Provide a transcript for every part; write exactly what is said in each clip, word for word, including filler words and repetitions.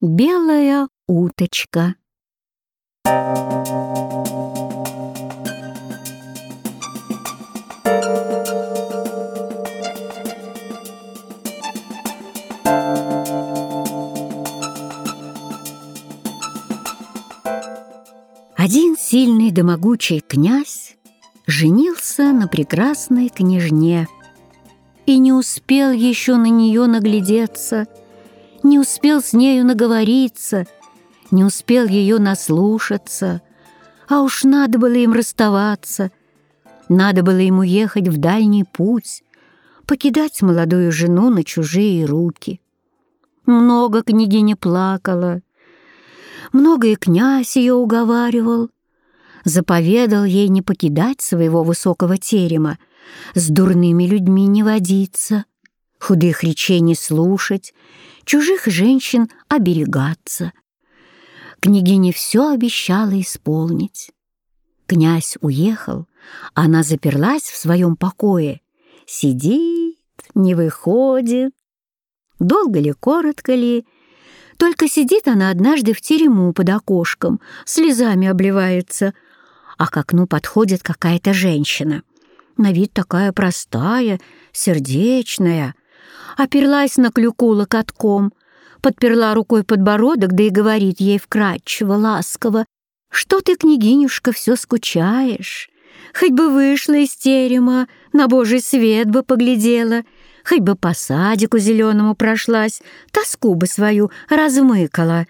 Белая уточка. Один сильный да могучий князь женился на прекрасной княжне и не успел еще на нее наглядеться, не успел с нею наговориться, не успел ее наслушаться, а уж надо было им расставаться, надо было ему ехать в дальний путь, покидать молодую жену на чужие руки. Много княгиня плакала, много и князь ее уговаривал, заповедал ей не покидать своего высокого терема, с дурными людьми не водиться, худых речей не слушать, чужих женщин оберегаться. Княгиня все обещала исполнить. Князь уехал, она заперлась в своем покое, сидит, не выходит. Долго ли, коротко ли, только сидит она однажды в терему под окошком, слезами обливается, а к окну подходит какая-то женщина. На вид такая простая, сердечная, оперлась на клюку локотком, подперла рукой подбородок, да и говорит ей вкрадчиво, ласково: «Что ты, княгинюшка, все скучаешь? Хоть бы вышла из терема, на божий свет бы поглядела, хоть бы по садику зеленому прошлась, тоску бы свою размыкала».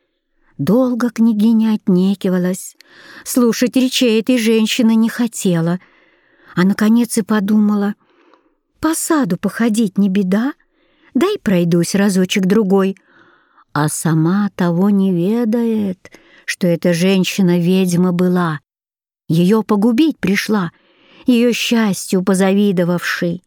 Долго княгиня отнекивалась, слушать речей этой женщины не хотела, а наконец и подумала: по саду походить не беда, дай пройдусь разочек-другой. А сама того не ведает, что эта женщина ведьма была, ее погубить пришла, ее счастью позавидовавшей.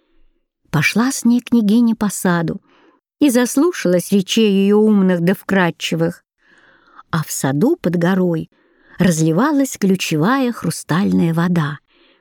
Пошла с ней княгиня по саду и заслушалась речей ее умных да вкрадчивых, а в саду под горой разливалась ключевая хрустальная вода.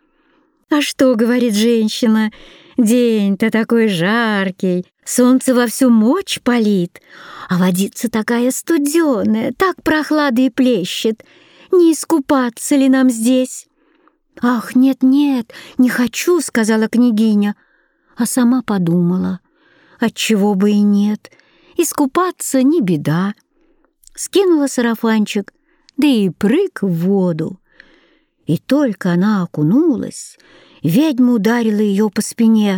«А что, — говорит женщина, — день-то такой жаркий, солнце во всю мочь палит, а водица такая студеная, так прохладой плещет, не искупаться ли нам здесь?» «Ах, нет-нет, не хочу, — сказала княгиня, а сама подумала, отчего бы и нет, искупаться не беда». Скинула сарафанчик, да и прыг в воду. И только она окунулась, ведьма ударила ее по спине.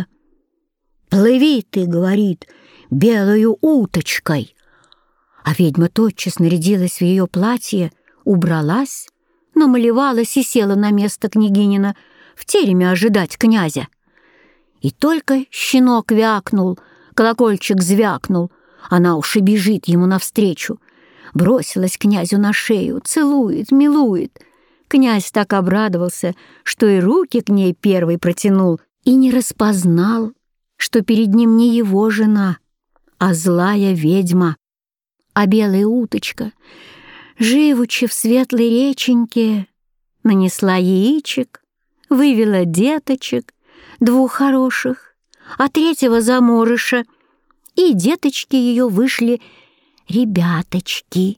«Плыви ты, — говорит, — белою уточкой!» А ведьма тотчас нарядилась в ее платье, убралась, намалевалась и села на место княгинина в тереме ожидать князя. И только щенок вякнул, колокольчик звякнул, она уж и бежит ему навстречу, бросилась князю на шею, целует, милует. Князь так обрадовался, что и руки к ней первый протянул и не распознал, что перед ним не его жена, а злая ведьма. А белая уточка, живучи в светлой реченьке, нанесла яичек, вывела деточек, двух хороших, а третьего заморыша, и деточки ее вышли ребяточки.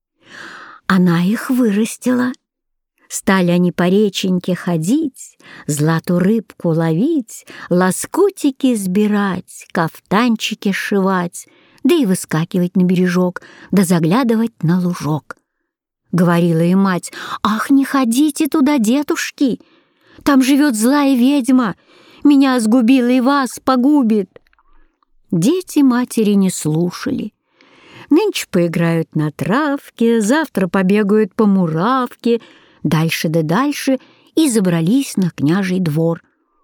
Она их вырастила. Стали они по реченьке ходить, злату рыбку ловить, лоскутики сбирать, кафтанчики сшивать, да и выскакивать на бережок, да заглядывать на лужок. Говорила и мать: «Ах, не ходите туда, детушки! Там живет злая ведьма, меня сгубила и вас погубит». Дети матери не слушали. Нынче поиграют на травке, завтра побегают по муравке, дальше да дальше, и забрались на княжий двор.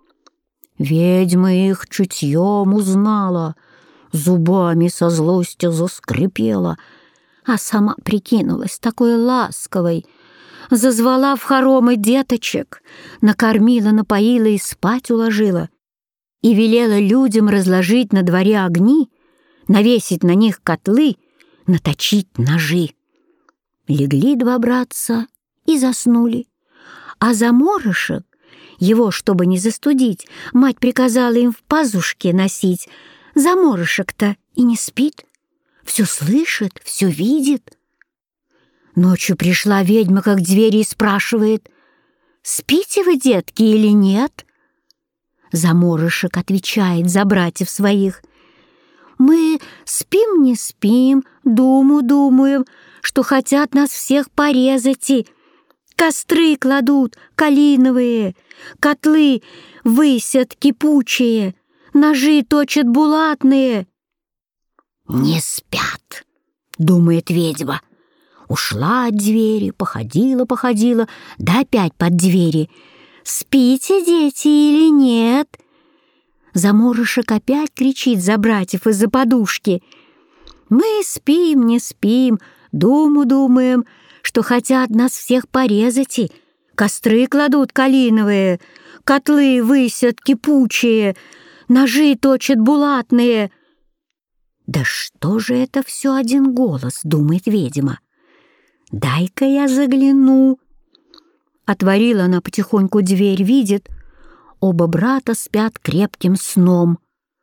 Ведьма их чутьем узнала, зубами со злостью заскрипела, а сама прикинулась такой ласковой, зазвала в хоромы деточек, накормила, напоила и спать уложила, и велела людям разложить на дворе огни, навесить на них котлы, наточить ножи. Легли два братца и заснули, а заморышек, его, чтобы не застудить, мать приказала им в пазушке носить. Заморышек-то и не спит, все слышит, все видит. Ночью пришла ведьма к двери и спрашивает: «Спите вы, детки, или нет?» Заморышек отвечает за братьев своих: «Мы спим, не спим, думу думаем, что хотят нас всех порезать, и костры кладут калиновые, котлы высят кипучие, ножи точат булатные». «Не спят», — думает ведьма. Ушла от двери, походила-походила, да опять под двери. «Спите, дети, или нет?» Заморышек опять кричит за братьев из-за подушки: «Мы спим, не спим, думу думаем, что хотят нас всех порезать, и костры кладут калиновые, котлы высят кипучие, ножи точат булатные». «Да что же это все один голос?» — думает ведьма. «Дай-ка я загляну». Отворила она потихоньку дверь, видит, оба брата спят крепким сном.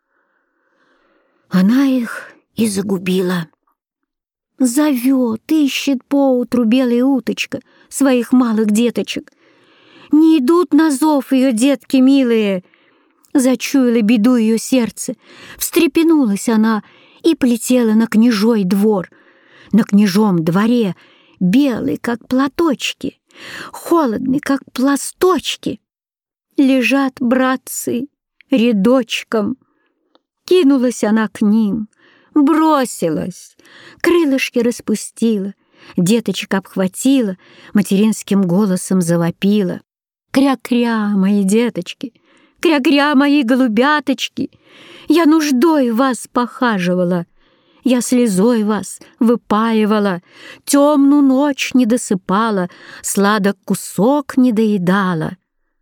Она их и загубила. Зовет, ищет поутру белая уточка своих малых деточек. Не идут на зов ее детки милые. Зачуяла беду ее сердце, встрепенулась она и полетела на княжой двор. На княжом дворе белый, как платочки, холодный, как пласточки, лежат братцы рядочком. Кинулась она к ним, бросилась, крылышки распустила, деточек обхватила, материнским голосом завопила: «Кря-кря, мои деточки! Кря-кря, мои голубяточки! Я нуждой вас похаживала, я слезой вас выпаивала, темную ночь не досыпала, сладок кусок не доедала».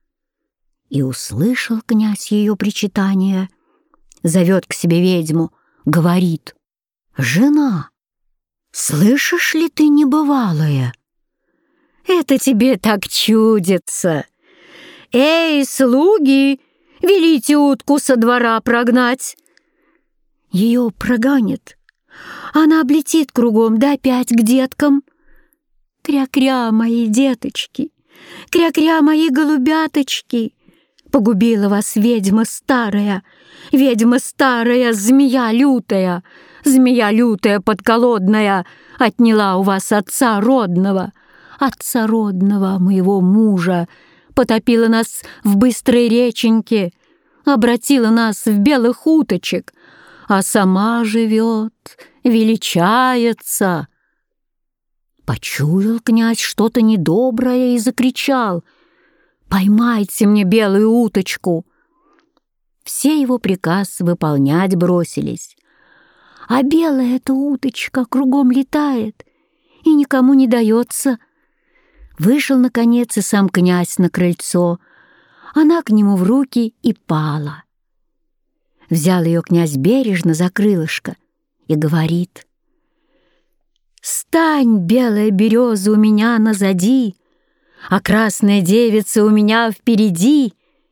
И услышал князь ее причитание, зовет к себе ведьму, говорит: «Жена, слышишь ли ты небывалое? Это тебе так чудится. Эй, слуги, велите утку со двора прогнать». Ее прогонят, она облетит кругом, да опять к деткам. «Кря-кря, мои деточки, кря-кря, мои голубяточки! Погубила вас ведьма старая, ведьма старая, змея лютая, змея лютая подколодная, отняла у вас отца родного, отца родного моего мужа, потопила нас в быстрой реченьке, обратила нас в белых уточек, а сама живет, величается». Почуял князь что-то недоброе и закричал: «Поймайте мне белую уточку!» Все его приказ выполнять бросились. А белая эта уточка кругом летает и никому не дается. Вышел, наконец, и сам князь на крыльцо. Она к нему в руки и пала. Взял ее князь бережно за крылышко и говорит: «Стань, белая береза, у меня назади, а красная девица у меня впереди».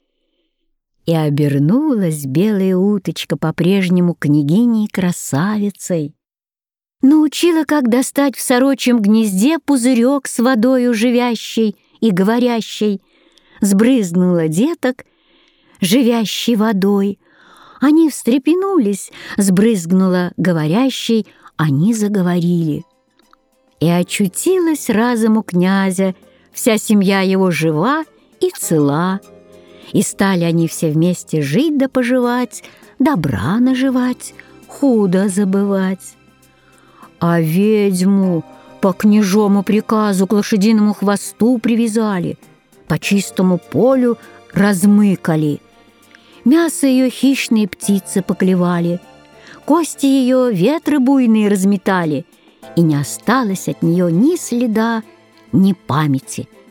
И обернулась белая уточка по-прежнему княгиней-красавицей. Научила, как достать в сорочьем гнезде пузырек с водою живящей и говорящей, сбрызнула деток живящей водой. Они встрепенулись, сбрызгнула говорящей, они заговорили. И очутилась разом у князя вся семья его жива и цела. И стали они все вместе жить да поживать, добра наживать, худо забывать. А ведьму по княжому приказу к лошадиному хвосту привязали, по чистому полю размыкали. Мясо ее хищные птицы поклевали, кости ее ветры буйные разметали, и не осталось от нее ни следа, ни памяти.